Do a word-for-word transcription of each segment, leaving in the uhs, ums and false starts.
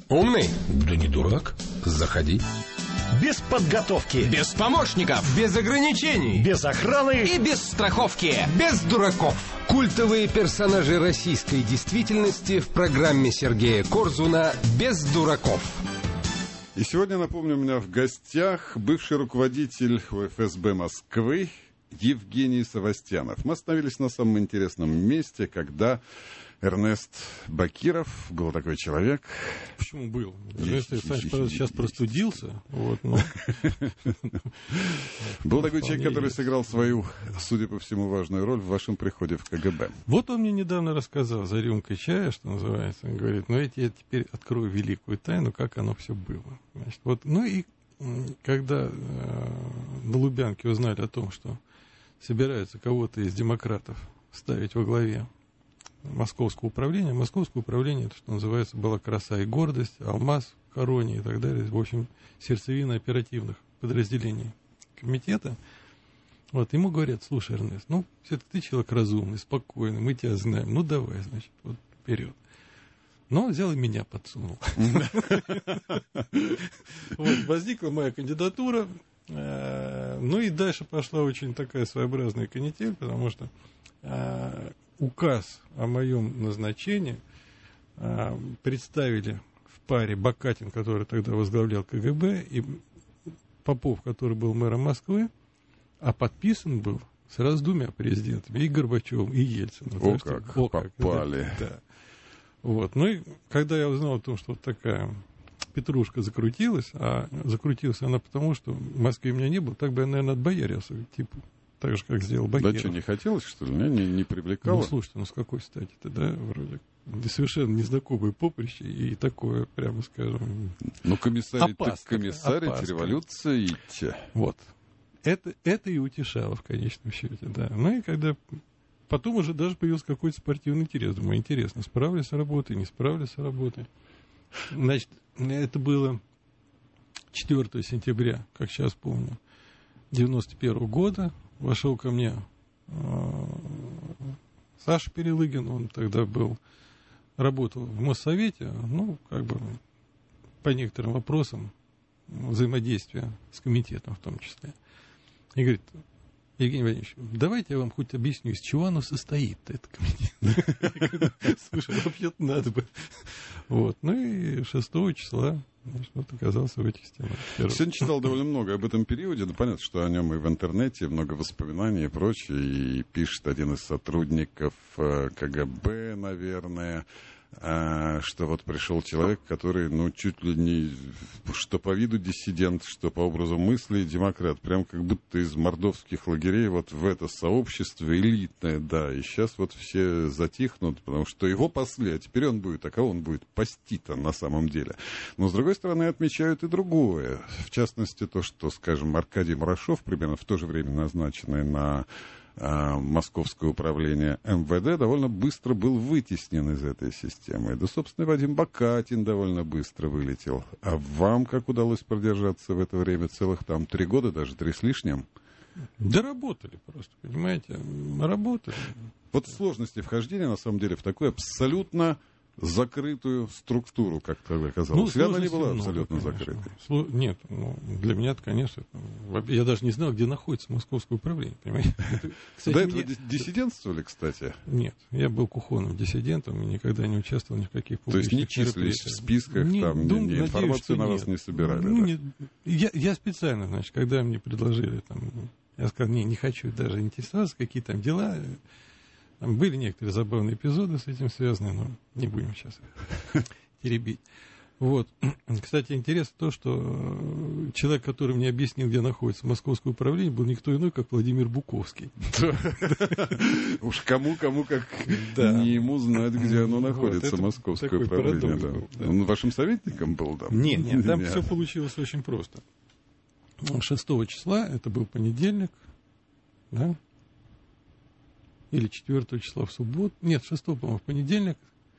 Умный? Да не дурак. Заходи. Без подготовки. Без помощников. Без ограничений. Без охраны. И без страховки. Без дураков. Культовые персонажи российской действительности в программе Сергея Корзуна «Без дураков». И сегодня, напомню, у меня в гостях бывший руководитель эф эс бэ Москвы Евгений Савастьянов. Мы остановились на самом интересном месте, когда Эрнест Бакиров, был такой человек. Почему был? Эрнест Александрович сейчас простудился. Вот, но... Был такой человек, который сыграл свою, судя по всему, важную роль в вашем приходе в ка гэ бэ. Вот он мне недавно рассказал за рюмкой чая, что называется. Он говорит, ну я тебе теперь открою великую тайну, как оно все было. Значит, вот, ну и когда э, на Лубянке узнали о том, что собираются кого-то из демократов ставить во главе Московского управления. Московское управление, это что называется, была краса и гордость, алмаз в короне и так далее. В общем, сердцевина оперативных подразделений комитета. Вот, ему говорят, слушай, Эрнест, ну, все-таки ты человек разумный, спокойный, мы тебя знаем, ну, давай, значит, вот, вперед. Но он взял и меня подсунул. Возникла моя кандидатура. Ну, и дальше пошла очень такая своеобразная канитель, потому что указ о моем назначении а, представили в паре Бакатин, который тогда возглавлял ка гэ бэ, и Попов, который был мэром Москвы, а подписан был сразу двумя президентами, и Горбачевым, и Ельциным. О, как, о, как попали. Да, да. Вот. Ну и когда я узнал о том, что вот такая петрушка закрутилась, а закрутилась она потому, что в Москве меня не было, так бы я, наверное, отбоярился, типа, так же, как сделал Бакиров. Да что, не хотелось, что ли? Не, не привлекало? Ну, слушайте, ну с какой стати-то, да, вроде совершенно незнакомое поприще и такое, прямо скажем, ну, комиссарий, опасно, так комиссарий, революция идти. Вот. Это, это и утешало в конечном счете, да. Ну и когда потом уже даже появился какой-то спортивный интерес. Думаю, интересно, справлюсь с работой, не справлюсь с работой. Значит, это было четвёртого сентября, как сейчас помню, девяносто первого года. Вошел ко мне э, Саша Перелыгин, он тогда был, работал в Моссовете, ну, как бы по некоторым вопросам взаимодействия с комитетом в том числе. И говорит, Евгений Владимирович, давайте я вам хоть объясню, из чего оно состоит, этот комитет. Слушай, вообще-то надо бы. Вот, ну и шестого числа значит, вот оказался в этих стенах. Сегодня читал довольно много об этом периоде. Ну, понятно, что о нем и в интернете много воспоминаний и прочее. И пишет один из сотрудников ка гэ бэ, наверное, что вот пришел человек, который, ну, чуть ли не, что по виду диссидент, что по образу мысли демократ. Прям как будто из мордовских лагерей вот в это сообщество элитное, да. И сейчас вот все затихнут, потому что его пасли, а теперь он будет, а кого он будет пасти-то на самом деле. Но, с другой стороны, отмечают и другое. В частности, то, что, скажем, Аркадий Марашов, примерно в то же время назначенный на Московское управление эм вэ дэ, довольно быстро был вытеснен из этой системы. Да, собственно, Вадим Бакатин довольно быстро вылетел. А вам как удалось продержаться в это время целых там три года, даже три с лишним? Да работали просто, понимаете, работали. Вот сложности вхождения, на самом деле, в такую абсолютно закрытую структуру, как тогда казалось. Ну, она не была абсолютно много, закрытой. Сло... Нет, ну, для меня это, конечно, я даже не знал, где находится Московское управление, понимаете? Это, кстати, до этого меня... диссидентствовали, кстати? Нет, я был кухонным диссидентом и никогда не участвовал ни в каких публичных мероприятиях. То есть не числились в списках, не, там, дум, ни, ни информацию на вас не собирали? Ну, да? не... я, я специально, значит, когда мне предложили, там, я сказал, не, не хочу даже интересоваться, какие там дела. Там были некоторые забавные эпизоды с этим связаны, но не будем сейчас теребить. Вот. Кстати, интересно то, что человек, который мне объяснил, где находится Московское управление, был никто иной, как Владимир Буковский. Уж кому-кому, как не ему знать, где оно находится, Московское управление. Он вашим советником был там? Нет, нет, там все получилось очень просто. шестого числа, это был понедельник, да? Или четвёртого числа в субботу. Нет, шестого, по-моему, в понедельник.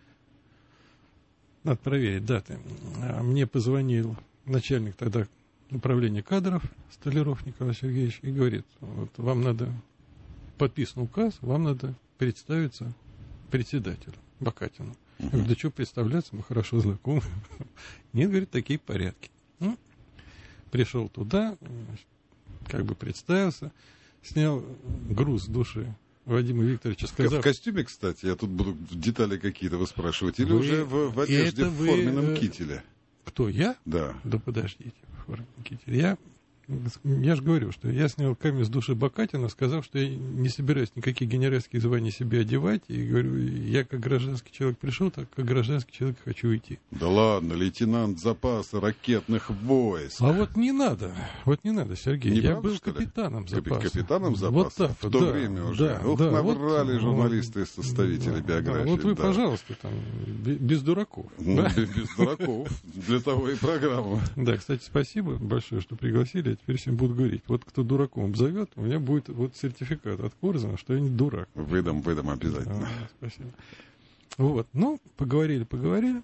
Надо проверить даты. Мне позвонил начальник тогда управления кадров Столяров Николай Сергеевич и говорит, вот вам надо, подписан указ, вам надо представиться председателю Бакатину. Я говорю, да что представляться, мы хорошо знакомы. Нет, говорит, такие порядки. Ну, пришел туда, как бы представился, снял груз с души Вадима Викторовича, сказав... В костюме, кстати, я тут буду детали какие-то выспрашивать, или Вы... уже в, в одежде Это в вы... форменном кителе? Кто, я? Да. Да подождите, в форменном кителе. Я... Я же говорю, что я снял камень с души Бакатина, сказав, что я не собираюсь никакие генеральские звания себе одевать. И говорю, я как гражданский человек пришел, так как гражданский человек хочу уйти. Да ладно, лейтенант запаса ракетных войск. А вот не надо, вот не надо, Сергей. Не я правда, был что ли? капитаном Капи- запаса. Капитаном запаса? Вот так, в то да, время уже. Да, Ух, да, набрали вот, журналисты и составители да, биографии. Да, вот вы, да. пожалуйста, там, без дураков. Ну, Да? без, без дураков. Для того и программа. Да, кстати, спасибо большое, что пригласили. Я теперь всем буду говорить. Вот кто дураком обзовет, у меня будет вот сертификат от Корзуна, что я не дурак. Выдам, выдам обязательно. А, спасибо. Вот, ну, поговорили, поговорили.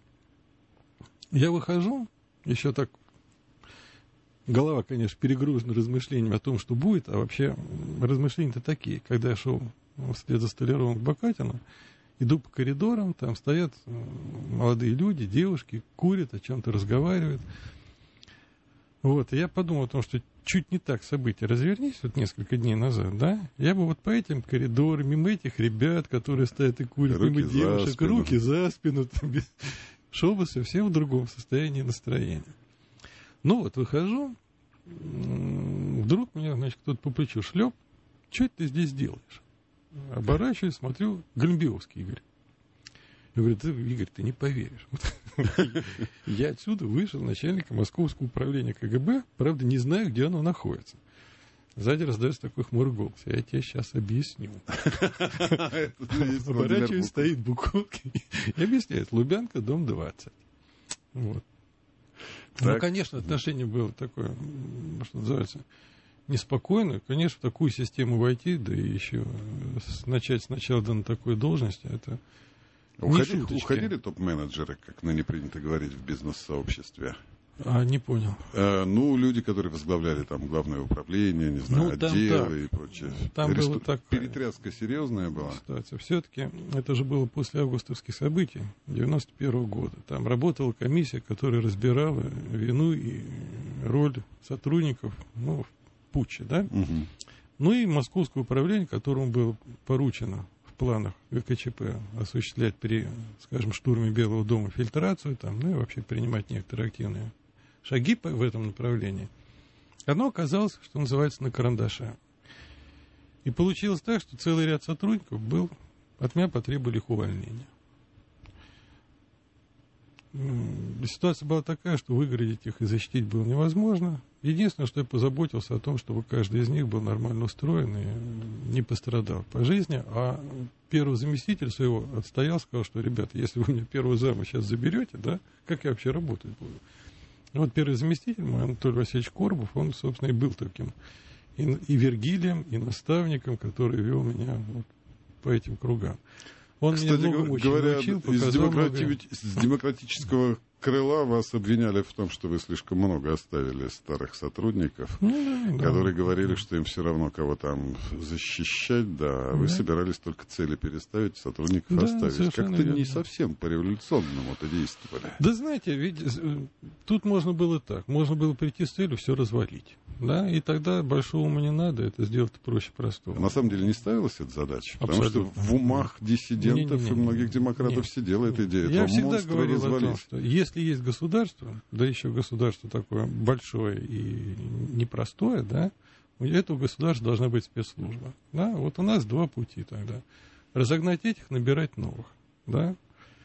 Я выхожу, еще так, голова, конечно, перегружена размышлениями о том, что будет, а вообще размышления-то такие. Когда я шел вслед за Столяровым к Бакатину, иду по коридорам, там стоят молодые люди, девушки, курят, о чем-то разговаривают. Вот, и я подумал о том, что чуть не так события развернись, вот несколько дней назад, да, я бы вот по этим коридорам, мимо этих ребят, которые стоят и курят, Руки мимо за девушек, спину. руки за спину, там, без... шел бы совсем в другом состоянии настроения. Ну вот, выхожу, вдруг меня, значит, кто-то по плечу шлеп, что ты здесь делаешь? Оборачиваюсь, смотрю, Гальмбиовский Игорь. Я говорю, ты, Игорь, ты не поверишь. Я отсюда вышел начальником Московского управления КГБ, правда, не знаю, где оно находится. Сзади раздается такой хмурый голос. Я тебе сейчас объясню. Оборачиваюсь, стоит Буковский и объясняет. Лубянка, дом двадцать. Вот. Ну, конечно, отношение было такое, что называется, неспокойное. Конечно, в такую систему войти, да и еще начать сначала да, на такой должности, это Уходили, уходили топ-менеджеры, как ныне принято говорить в бизнес-сообществе? А, не понял. Э, ну, люди, которые возглавляли там главное управление, не знаю, ну, там, отделы да. и прочее. Там Ресту... было так... Перетряска серьезная была? Ситуация. Все-таки это же было после августовских событий девяносто первого года. Там работала комиссия, которая разбирала вину и роль сотрудников ну, в путче, да? Угу. Ну и московское управление, которому было поручено в планах ГКЧП осуществлять при, скажем, штурме Белого дома фильтрацию, там, ну и вообще принимать некоторые активные шаги по, в этом направлении. Оно оказалось, что называется, на карандаше. И получилось так, что целый ряд сотрудников был, от меня потребовали их увольнения. Ситуация была такая, что выгородить их и защитить было невозможно. Единственное, что я позаботился о том, чтобы каждый из них был нормально устроен и не пострадал по жизни. А первый заместитель своего отстоял, сказал, что, ребята, если вы мне первого зама сейчас заберете, да, как я вообще работать буду? И вот первый заместитель, мой Анатолий Васильевич Коробов, он, собственно, и был таким и, и Вергилием, и наставником, который вел меня вот по этим кругам. Он Кстати, меня многому говоря, научил, из, демократи... много... из демократического крыла вас обвиняли в том, что вы слишком много оставили старых сотрудников, ну, да, которые да. говорили, что им все равно кого там защищать, да, а вы да. собирались только цели переставить, сотрудников Да, оставить. Как-то верно. не совсем по-революционному-то действовали. Да знаете, ведь тут можно было так. Можно было прийти с целью все развалить. Да? И тогда большого ума не надо, это сделать проще простого. На самом деле не ставилась эта задача, потому Абсолютно. что в умах диссидентов Не-не-не. и многих демократов Нет. сидела эта идея. Я этого всегда монстра говорил развалить. о том, что если есть государство, да еще государство такое большое и непростое, да, у этого государства должна быть спецслужба. Да? Вот у нас два пути тогда. Разогнать этих, набирать новых. Да?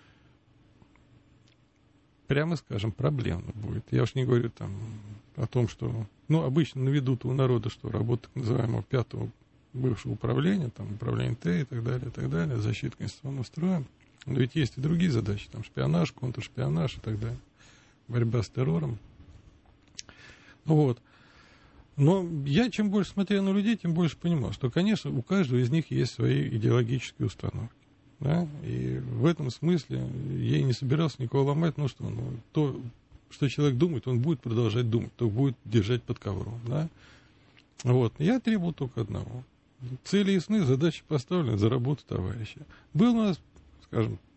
Прямо скажем, проблемно будет. Я уж не говорю там о том, что... Ну, обычно на виду-то у народа, что работа так называемого пятого бывшего управления, там, управление Т и так далее, и так далее, защита конституционного строя. Но ведь есть и другие задачи, там, шпионаж, контршпионаж и так далее. Борьба с террором. Вот. Но я чем больше смотрел на людей, тем больше понимал, что, конечно, у каждого из них есть свои идеологические установки. Да? И в этом смысле я и не собирался никого ломать, ну что, ну, то, что человек думает, он будет продолжать думать, то будет держать под ковром. Да? Вот. Я требовал только одного. Цели ясны, задачи поставлены, за работу товарища. Был у нас, скажем,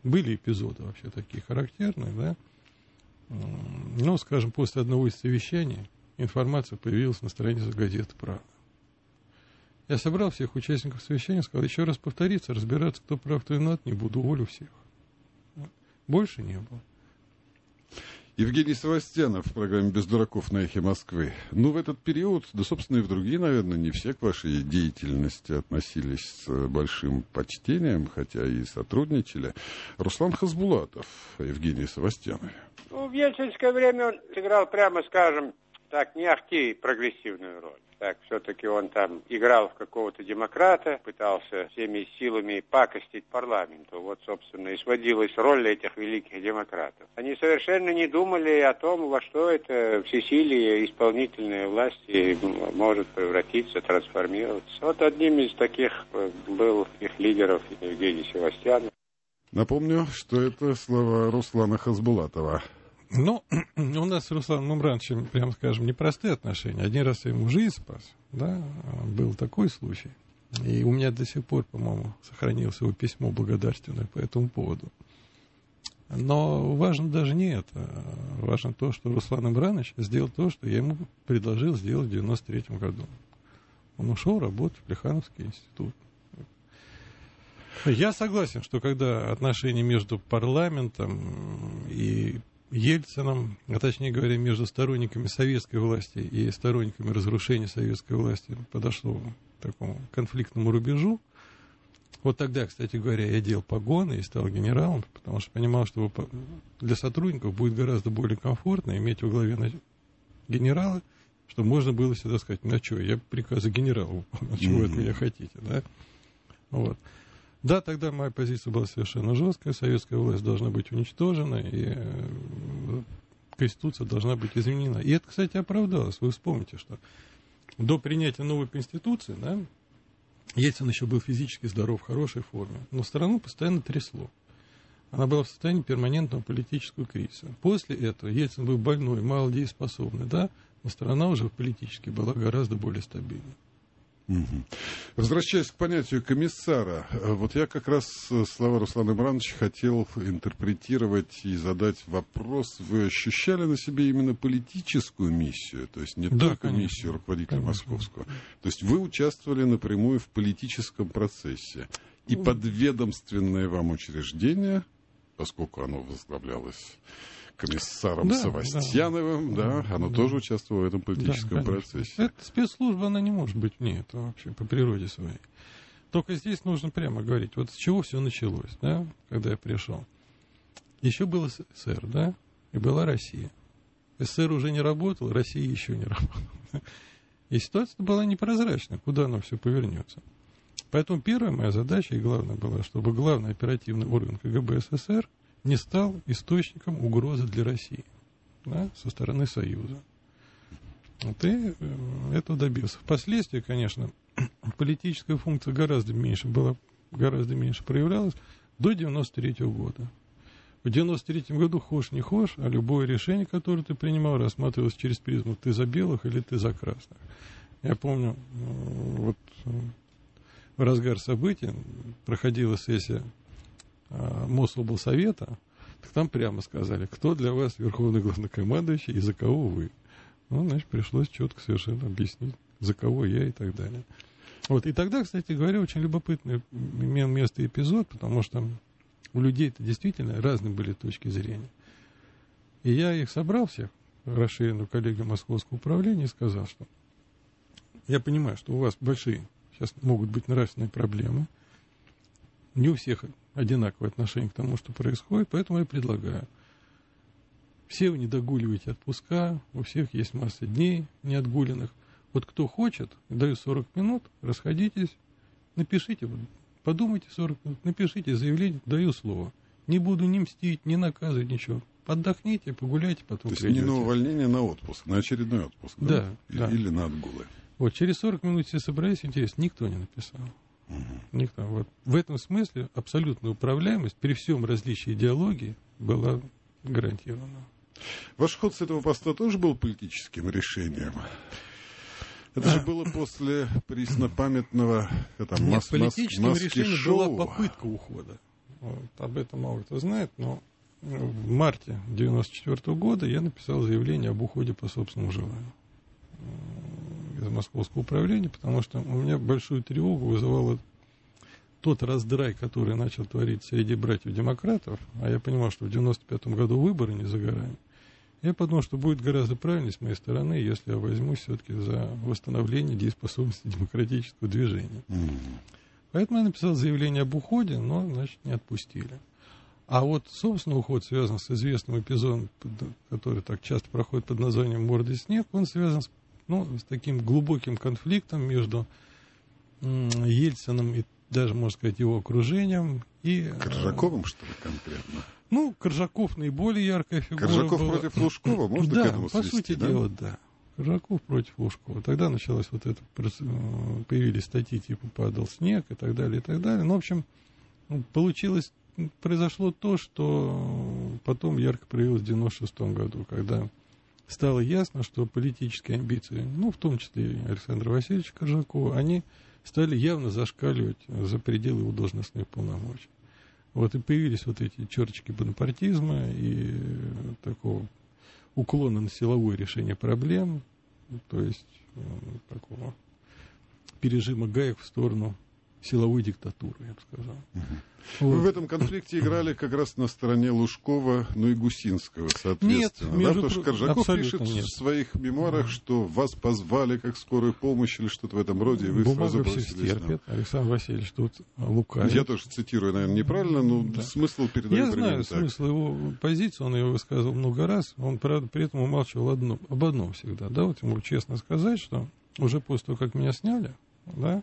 были эпизоды вообще такие характерные, да. Но, скажем, после одного из совещаний информация появилась на странице газеты «Правда». Я собрал всех участников совещания, сказал, еще раз повториться, разбираться, кто прав, кто виноват, не буду, уволю всех. Больше не было. Евгений Севастьянов в программе «Без дураков» на «Эхе Москвы». Ну, в этот период, да, собственно, и в другие, наверное, не все к вашей деятельности относились с большим почтением, хотя и сотрудничали. Руслан Хасбулатов, Евгений Севастьянов. Ну, в ельцинское время он сыграл, прямо скажем, так, не ахти прогрессивную роль. Так, все-таки он там играл в какого-то демократа, пытался всеми силами пакостить парламенту. Вот, собственно, и сводилась роль этих великих демократов. Они совершенно не думали о том, во что это всесилие исполнительной власти может превратиться, трансформироваться. Вот одним из таких был их лидеров Евгений Севастьянов. Напомню, что это слова Руслана Хасбулатова. Ну, у нас с Русланом Умрановичем, прямо скажем, непростые отношения. Один раз я ему жизнь спас, да, был такой случай. И у меня до сих пор, по-моему, сохранилось его письмо благодарственное по этому поводу. Но важно даже не это. Важно то, что Руслан Умранович сделал то, что я ему предложил сделать в девяносто третьем году. Он ушел работать в Плехановский институт. Я согласен, что когда отношения между парламентом и Ельцином, а точнее говоря, между сторонниками советской власти и сторонниками разрушения советской власти подошло к такому конфликтному рубежу. Вот тогда, кстати говоря, я одел погоны и стал генералом, потому что понимал, что для сотрудников будет гораздо более комфортно иметь во главе генерала, чтобы можно было всегда сказать, ну что, я приказы генерала выполняю, чего вы от меня хотите, да? Вот. Да, тогда моя позиция была совершенно жесткая, советская власть должна быть уничтожена, и Конституция должна быть изменена. И это, кстати, оправдалось. Вы вспомните, что до принятия новой Конституции, да, Ельцин еще был физически здоров, в хорошей форме, но страну постоянно трясло. Она была в состоянии перманентного политического кризиса. После этого Ельцин был больной, малодееспособный, да, но страна уже политически была гораздо более стабильной. Угу. Возвращаясь к понятию комиссара, вот я как раз слова Руслана Имрановича хотел интерпретировать и задать вопрос. Вы ощущали на себе именно политическую миссию, то есть не да, только конечно. миссию руководителя конечно. Московского, то есть вы участвовали напрямую в политическом процессе, и подведомственное вам учреждение, поскольку оно возглавлялось комиссаром да, Севастьяновым, да, да, оно да. тоже участвовало в этом политическом да, процессе. Эта спецслужба, она не может быть вне этого вообще по природе своей. Только здесь нужно прямо говорить, вот с чего все началось, да, когда я пришел. Еще был СССР, да, и была Россия. СССР уже не работал, Россия еще не работала. И ситуация была непрозрачна, куда оно все повернется. Поэтому первая моя задача и главная была, чтобы главный оперативный орган КГБ СССР не стал источником угрозы для России, да, со стороны Союза. Вот и этого добился. Впоследствии, конечно, политическая функция гораздо меньше была, гораздо меньше проявлялась до девяносто третьего года. В девяносто третьем году хошь не хошь, а любое решение, которое ты принимал, рассматривалось через призму ты за белых или ты за красных. Я помню, вот в разгар событий проходила сессия Мособлсовета, так там прямо сказали, кто для вас верховный главнокомандующий и за кого вы. Ну, значит, пришлось четко совершенно объяснить, за кого я и так далее. Вот, и тогда, кстати говоря, очень любопытный имел место эпизод, потому что у людей-то действительно разные были точки зрения. И я их собрал всех, расширенную коллегию Московского управления, и сказал, что я понимаю, что у вас большие сейчас могут быть нравственные проблемы, не у всех одинаковое отношение к тому, что происходит, поэтому я предлагаю. Все вы не догуливаете отпуска, у всех есть масса дней неотгуленных. Вот кто хочет, даю сорок минут, расходитесь, напишите, подумайте сорок минут, напишите заявление, даю слово. Не буду ни мстить, ни наказывать, ничего. Отдохните, погуляйте, потом То есть придете. не на увольнение, на отпуск, на очередной отпуск, да? Да, Или, да. или на отгулы. Вот, через сорок минут все собрались, интересно, никто не написал. Угу. Никто. Вот. В этом смысле абсолютная управляемость при всем различии идеологии была гарантирована. Ваш ход с этого поста тоже был политическим решением? Это же было после преснопамятного там, Нет, мас- политическим мас- решением шоу. была попытка ухода. Вот, об этом мало кто знает, но в марте девяносто четвёртого года я написал заявление об уходе по собственному желанию из Московского управления, потому что у меня большую тревогу вызывало тот раздрай, который начал творить среди братьев-демократов, а я понимал, что в девяносто пятом году выборы не за горами. Я подумал, что будет гораздо правильнее с моей стороны, если я возьмусь все-таки за восстановление дееспособности демократического движения. Mm-hmm. Поэтому я написал заявление об уходе, но, значит, не отпустили. А вот, собственно, уход связан с известным эпизодом, который так часто проходит под названием «Мордой снег», он связан с, ну, с таким глубоким конфликтом между м- Ельциным и даже, можно сказать, его окружением. И, Коржаковым, что ли, конкретно? Ну, Коржаков наиболее яркая фигура Коржаков была. против Лужкова, можно да, к этому свести, по сути да? дела, да. Коржаков против Лужкова. Тогда началось вот это, появились статьи типа «Падал снег» и так далее, и так далее. Ну, в общем, получилось, произошло то, что потом ярко проявилось в девяносто шестом году, когда стало ясно, что политические амбиции, ну, в том числе и Александра Васильевича Коржакова, они стали явно зашкаливать за пределы его должностных полномочий. Вот и появились вот эти черточки бонапартизма и такого уклона на силовое решение проблем, то есть э, такого пережима гаек в сторону силовой диктатуры, я бы сказал. Угу. Вот. Вы в этом конфликте играли как раз на стороне Лужкова, ну и Гусинского, соответственно. Нет, да? Потому что Коржаков пишет нет. в своих мемуарах, что вас позвали как скорую помощь или что-то в этом роде, и вы Бумага сразу всех бросились стерпит. на... Александр Васильевич тут лукавит. Я тоже цитирую, наверное, неправильно, но да. смысл передаю Я примерно знаю так. смысл его позиции, он ее высказывал много раз, он, правда, при этом умалчивал одно, об одном всегда. Да, вот ему честно сказать, что уже после того, как меня сняли, да,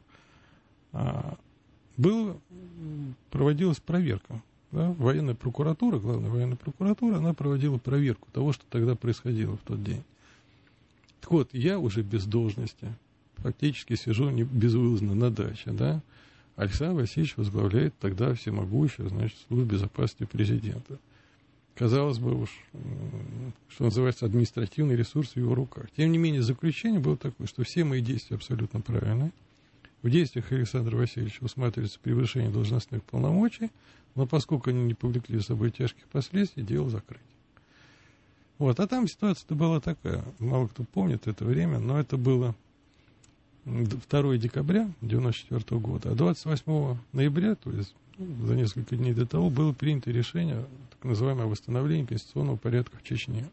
было, проводилась проверка. Да, военная прокуратура, главная военная прокуратура, она проводила проверку того, что тогда происходило в тот день. Так вот, я уже без должности, фактически сижу не, безвылазно на даче, да. Александр Васильевич возглавляет тогда всемогущую, значит, службу безопасности президента. Казалось бы уж, что называется, административный ресурс в его руках. Тем не менее, заключение было такое, что все мои действия абсолютно правильные. В действиях Александра Васильевича усматривается превышение должностных полномочий, но поскольку они не повлекли за собой тяжких последствий, дело закрыть. Вот, а там ситуация-то была такая, мало кто помнит это время, но это было второго декабря девяносто четвёртого года, а двадцать восьмого ноября, то есть ну, за несколько дней до того, было принято решение, так называемое восстановление конституционного порядка в Чечне.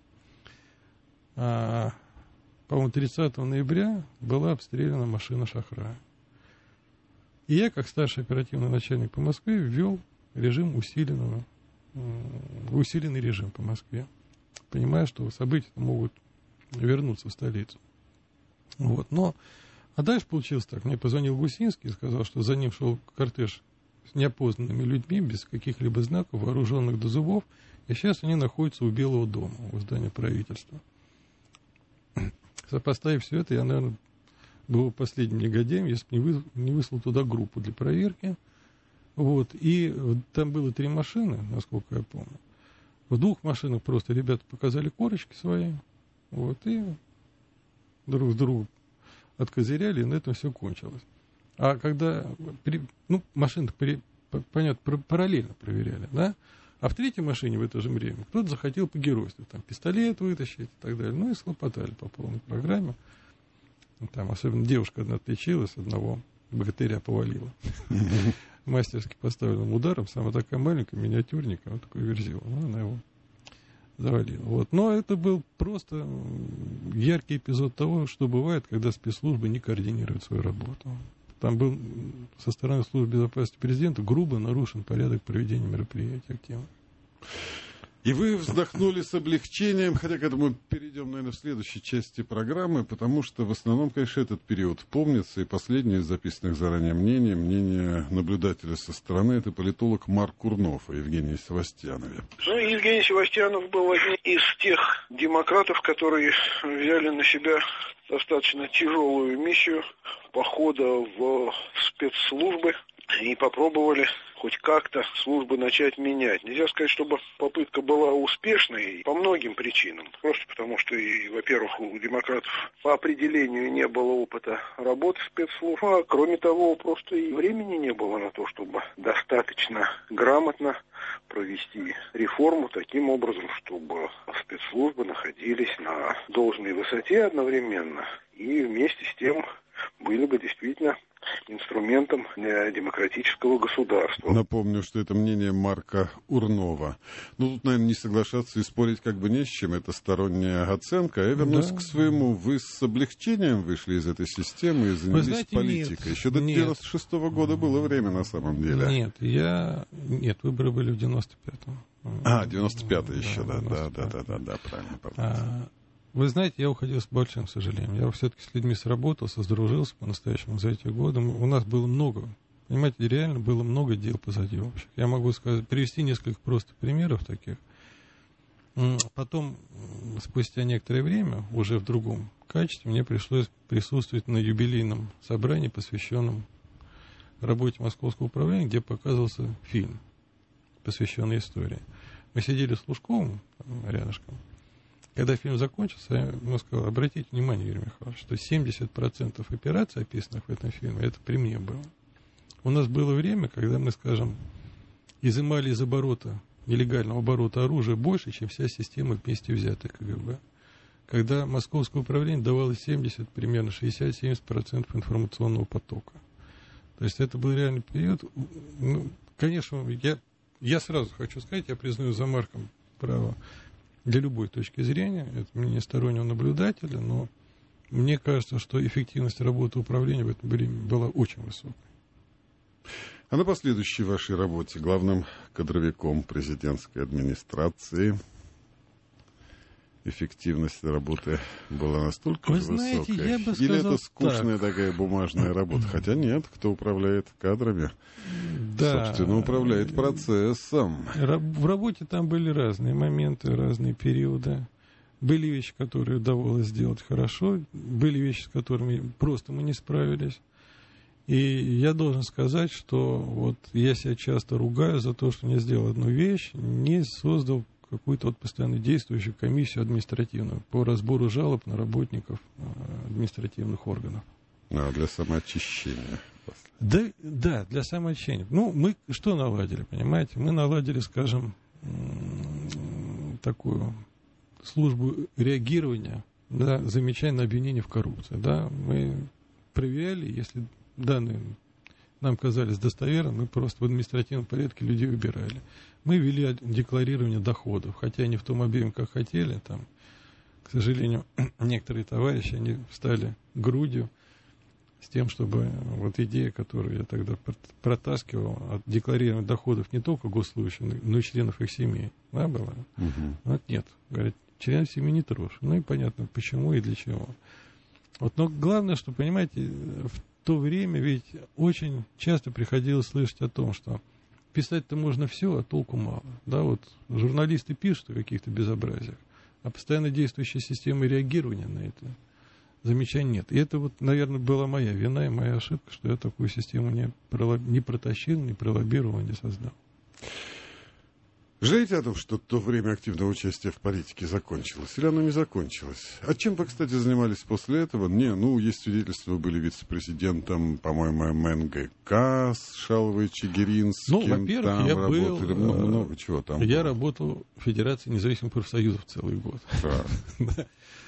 А, по-моему, тридцатого ноября была обстреляна машина Шахрая. И я, как старший оперативный начальник по Москве, ввел режим усиленного, усиленный режим по Москве, понимая, что события могут вернуться в столицу. Вот. Но, а дальше получилось так. Мне позвонил Гусинский и сказал, что за ним шел кортеж с неопознанными людьми, без каких-либо знаков, вооруженных до зубов, и сейчас они находятся у Белого дома, у здания правительства. Сопоставив все это, я, наверное, был последним негодяем, если бы не, вы, не выслал туда группу для проверки. Вот. И там было три машины, насколько я помню. В двух машинах просто ребята показали корочки свои. Вот. И друг с другом откозыряли, и на этом все кончилось. А когда... Ну, машины, понятно, параллельно проверяли, да? А в третьей машине в это же время кто-то захотел погеройствовать. Там пистолет вытащить и так далее. Ну и схлопотали по полной программе. Там особенно девушка одна отличилась, одного богатыря повалила. Мастерски поставленным ударом, самая такая маленькая, миниатюрненькая, вот такой верзила. Ну, она его завалила. Вот. Но это был просто яркий эпизод того, что бывает, когда спецслужбы не координируют свою работу. Там был со стороны службы безопасности президента грубо нарушен порядок проведения мероприятий активно. И вы вздохнули с облегчением, хотя к этому перейдем, наверное, в следующей части программы, потому что в основном, конечно, этот период помнится, и последнее из записанных заранее мнений, мнение наблюдателя со стороны, это политолог Марк Курнов о Евгении Севастьянове. Ну, Евгений Севастьянов был одним из тех демократов, которые взяли на себя достаточно тяжелую миссию похода в спецслужбы и попробовали хоть как-то службы начать менять. Нельзя сказать, чтобы попытка была успешной по многим причинам. Просто потому, что, и, во-первых, у демократов по определению не было опыта работы спецслужб, а кроме того, просто и времени не было на то, чтобы достаточно грамотно провести реформу таким образом, чтобы спецслужбы находились на должной высоте одновременно и вместе с тем были бы действительно инструментом демократического государства. Напомню, что это мнение Марка Урнова. Ну, тут, наверное, не соглашаться и спорить как бы не с чем. Это сторонняя оценка. Я вернусь да. к своему. Вы с облегчением вышли из этой системы и занялись знаете, политикой. Нет, Еще до девяносто шестого года было время на самом деле. Нет, я... Нет, выборы были в девяносто пятом. А, девяносто пятый еще, да, да, да, да, да, да, правильно. А, вы знаете, я уходил с большим сожалением. Я все-таки с людьми сработался, сдружился по-настоящему за эти годы. У нас было много, понимаете, реально было много дел позади общих. Я могу сказать, привести несколько просто примеров таких. Потом, спустя некоторое время, уже в другом качестве, мне пришлось присутствовать на юбилейном собрании, посвященном работе Московского управления, где показывался фильм, посвященный истории. Мы сидели с Лужковым рядышком. Когда фильм закончился, я ему сказал, обратите внимание, Юрий Михайлович, что семьдесят процентов операций, описанных в этом фильме, это при мне было. У нас было время, когда мы, скажем, изымали из оборота, нелегального оборота оружия больше, чем вся система вместе взятая КГБ. Когда Московское управление давало семьдесят, примерно шестьдесят-семьдесят процентов информационного потока. То есть это был реальный период. Ну, конечно, я, я сразу хочу сказать, я признаю за Марком право для любой точки зрения, это мнение стороннего наблюдателя, но мне кажется, что эффективность работы управления в этом время была очень высокой. А на последующей вашей работе главным кадровиком президентской администрации эффективность работы была настолько Вы высокой? знаете, я бы сказал, или это скучная так. такая бумажная работа? Хотя нет, кто управляет кадрами, да. собственно, управляет процессом. В работе там были разные моменты, разные периоды. Были вещи, которые удавалось сделать хорошо, были вещи, с которыми просто мы не справились. И я должен сказать, что вот я себя часто ругаю за то, что не сделал одну вещь, не создал какую-то вот постоянно действующую комиссию административную по разбору жалоб на работников административных органов. А, для самоочищения. Да, да, для самоочищения. Ну, мы что наладили, понимаете? Мы наладили, скажем, такую службу реагирования на замечания, на обвинения в коррупции. Да? Мы проверяли, если данные нам казались достоверными, мы просто в административном порядке людей выбирали. Мы вели декларирование доходов, хотя не в том объеме, как хотели. Там, к сожалению, некоторые товарищи, они встали грудью с тем, чтобы вот идея, которую я тогда протаскивал, от декларирования доходов не только госслужащих, но и членов их семей, да, была? Угу. Вот нет, говорят, членов семьи не трожь. Ну и понятно, почему и для чего. Вот, но главное, что, понимаете, в то время ведь очень часто приходилось слышать о том, что писать-то можно все, а толку мало. Да, вот журналисты пишут о каких-то безобразиях, а постоянно действующая система реагирования на это замечаний нет. И это вот, наверное, была моя вина и моя ошибка, что я такую систему не, пролоб... не протащил, не пролоббировал, не создал. Жалеете о том, что то время активного участия в политике закончилось? Или оно не закончилось? А чем вы, кстати, занимались после этого? Не, ну, есть свидетельства, вы были вице-президентом, по-моему, эм эн гэ ка с Шаловой Чигиринским. Ну, во-первых, там я работали, был... Много, много чего там Я было. работал в Федерации независимых профсоюзов целый год. Да.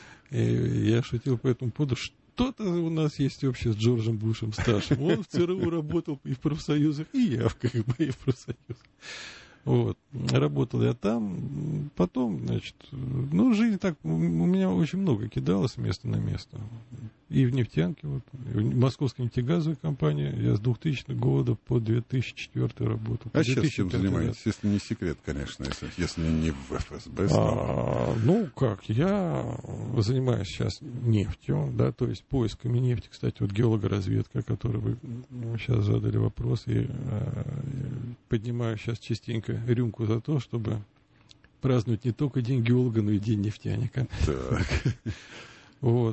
Я шутил по этому поводу, что-то у нас есть общее с Джорджем Бушем старшим. Он в ЦРУ работал и в профсоюзах, и я в КГБ, и в профсоюзах. Вот. Работал я там, потом, значит, ну, жизнь так, у меня очень много кидалось с места на место. И в нефтянке, вот, и в Московской нефтегазовой компании я с двухтысячного года по две тысячи четвёртый работал. А сейчас чем занимаетесь, если не секрет, конечно, если, если не в эф эс бэ? А, ну, как, я занимаюсь сейчас нефтью, да, то есть поисками нефти. Кстати, вот геологоразведка, о которой вы сейчас задали вопрос, и а, поднимаю сейчас частенько рюмку за то, чтобы праздновать не только День геолога, но и День нефтяника. Так. Вот.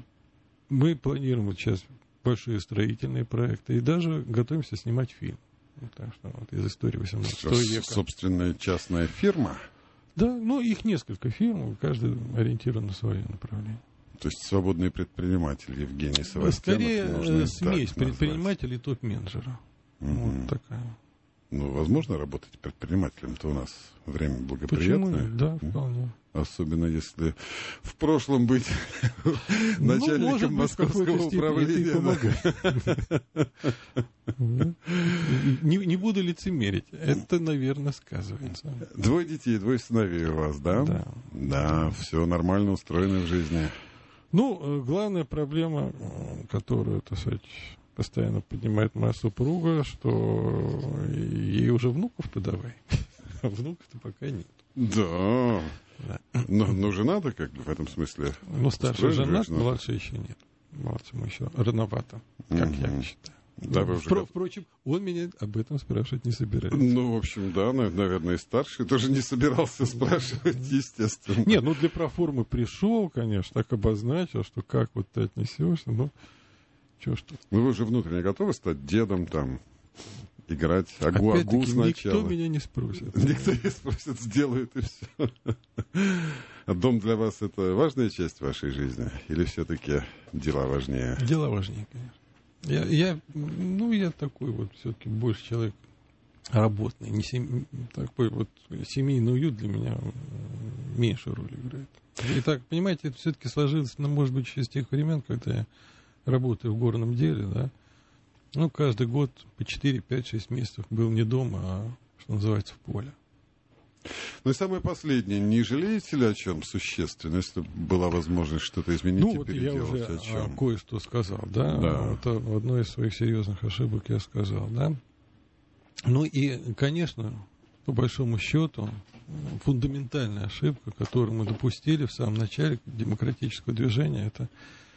Мы планируем вот сейчас большие строительные проекты и даже готовимся снимать фильм. Так что вот из истории восемнадцатого Что, века. собственная частная фирма? Да, ну их несколько фирм, каждый ориентирован на свое направление. То есть свободный предприниматель Евгений Севастьянов. Скорее можно смесь так предпринимателя и топ-менеджера. Угу. Вот такая. Ну, возможно работать предпринимателем-то у нас время Почему благоприятное. нет? Да, вполне. Особенно если в прошлом быть начальником московского управления. Не буду лицемерить. Это, наверное, сказывается. Двое детей, двое сыновей у вас, да? Да. Да, все нормально устроено в жизни. Ну, главная проблема, которую, так сказать, постоянно поднимает моя супруга, что ей уже внуков подавай. А внуков-то пока нет. Да. Да. Но, но жена-то как бы в этом смысле. Ну, старший женат, жена. младший еще нет. Младшему еще рановато, как Угу. я считаю. Да, вы уже Впро- как- Впрочем, он меня об этом спрашивать не собирается. Ну, в общем, да, наверное, и старший тоже не собирался спрашивать, естественно. Не, ну для проформы пришел, конечно, так обозначил, что как вот ты отнесешься, ну, что ж тут. Ну, вы же внутренне готовы стать дедом, там, играть агу-агу Опять-таки, сначала? никто меня не спросит. Никто не спросит, сделают и все. А дом для вас это важная часть вашей жизни? Или все-таки дела важнее? Дела важнее, конечно. Я, я, ну, я такой вот все-таки больше человек работный, не сем... такой вот семейный уют для меня меньше роль играет. И так, понимаете, это все-таки сложилось, ну, может быть, еще с тех времен, когда я работаю в горном деле, да. Ну, каждый год по четыре, пять, шесть месяцев был не дома, а, что называется, в поле. Ну и самое последнее, не жалеете ли о чем существенно, если была возможность что-то изменить Ну, и вот я переделать, уже о чем? а, кое-что сказал, да? Да. Это одной из своих серьезных ошибок я сказал, да? Ну и, конечно, по большому счету, фундаментальная ошибка, которую мы допустили в самом начале демократического движения, это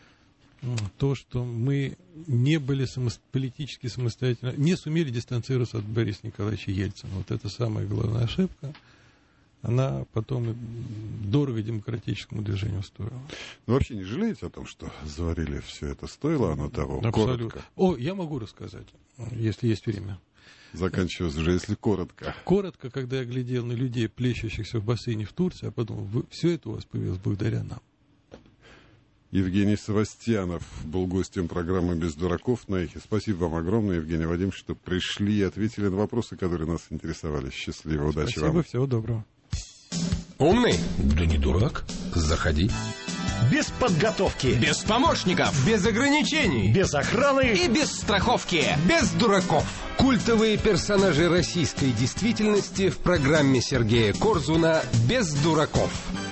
то, что мы не были само... политически самостоятельны, не сумели дистанцироваться от Бориса Николаевича Ельцина. Вот это самая главная ошибка. Она потом дорого демократическому движению стоила. Ну, вообще не жалеете о том, что заварили все это? Стоило оно того? Абсолютно. Коротко. О, я могу рассказать, если есть время. Заканчивать уже, если коротко. Коротко, когда я глядел на людей, плещущихся в бассейне в Турции, я подумал, вы... все это у вас появилось благодаря нам. Евгений Севастьянов был гостем программы «Без дураков» на эхе. Спасибо вам огромное, Евгений Вадимович, что пришли и ответили на вопросы, которые нас интересовали. Счастливо, удачи Спасибо, вам. всего доброго. Умный? Да не дурак. Заходи. Без подготовки. Без помощников. Без ограничений. Без охраны. И без страховки. Без дураков. Культовые персонажи российской действительности в программе Сергея Корзуна «Без дураков».